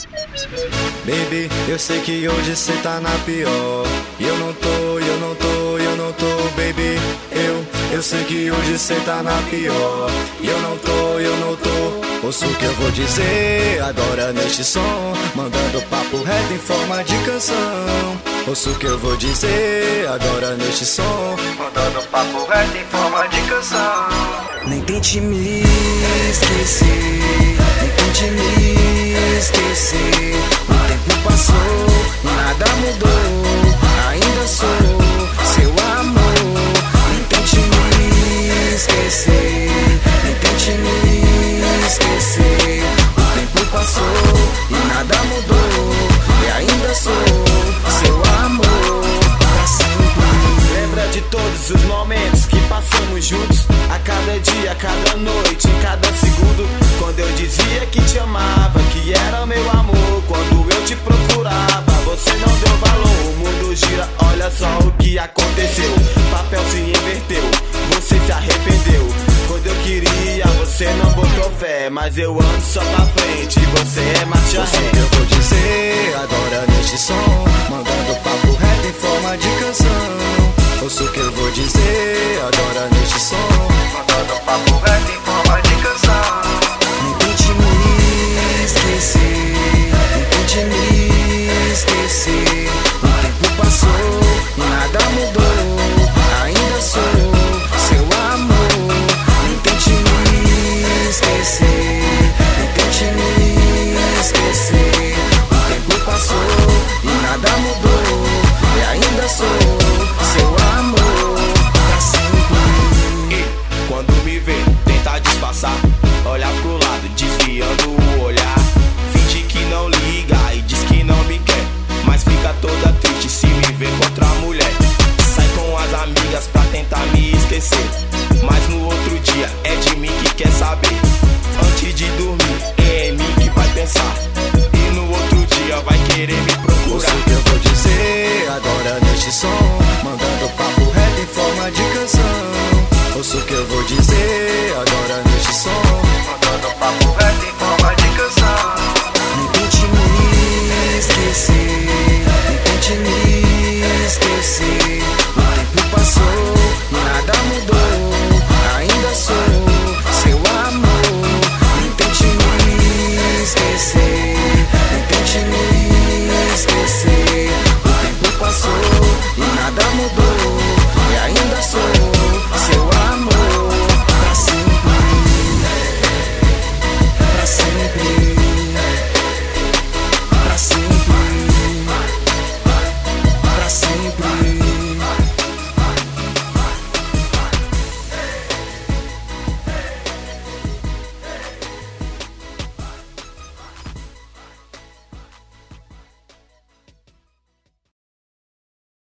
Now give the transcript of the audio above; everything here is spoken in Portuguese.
Baby, eu sei que hoje cê tá na pior. E eu não tô, baby. Eu sei que hoje cê tá na pior. E eu não tô. Ouça o que eu vou dizer agora neste som, mandando papo reto em forma de canção. Ouça o que eu vou dizer agora neste som, mandando papo reto em forma de canção. Nem tente me esquecer, nem tente me esquecer. O tempo passou e nada mudou, ainda sou seu amor. Nem tente me esquecer, nem tente me esquecer. O tempo passou e nada mudou, e ainda sou seu amor pra sempre. Lembra de todos os momentos que passamos juntos, a cada dia, a cada noite, em cada segundo. Quando eu dizia que te amava, que era meu amor. Quando eu te procurava, você não deu valor. O mundo gira, olha só o que aconteceu. Papel se inverteu, você se arrependeu. Quando eu queria, você não botou fé. Mas eu ando só pra frente, você é marcha ré. Ouça o que eu vou dizer agora neste som, mandando papo reto em forma de canção. Ouça o que eu vou dizer agora neste som, mandando papo reto em forma de canção. Nem tente me esquecer, nem tente me esquecer. O tempo passou e nada mudou, ainda sou seu amor. Nem tente me esquecer, nem tente me esquecer. O tempo passou e nada mudou, e ainda sou seu amor pra sempre. E quando me vê, tenta disfarçar, olha pro lado, desviando o olhar. Finge que não liga e diz que não me quer, mas fica toda triste se me vê com outra mulher. Sai com as amigas pra tentar me esquecer, mas no outro dia é de mim que quer saber. Antes de dormir, é em mim que vai pensar, e no outro dia vai querer me procurar. Ouça o que eu vou dizer agora neste som, mandando papo reto em forma de canção. Ouça o que eu vou dizer agora neste som, mandando papo reto em forma de canção. Nem tente me esquecer, nem tente me esquecer. O tempo passou e nada mudou, ainda sou seu amor. Nem tente me esquecer, nem tente me esquecer. O tempo passou e nada mudou, e ainda sou seu amor pra sempre, pra sempre, pra sempre, pra sempre.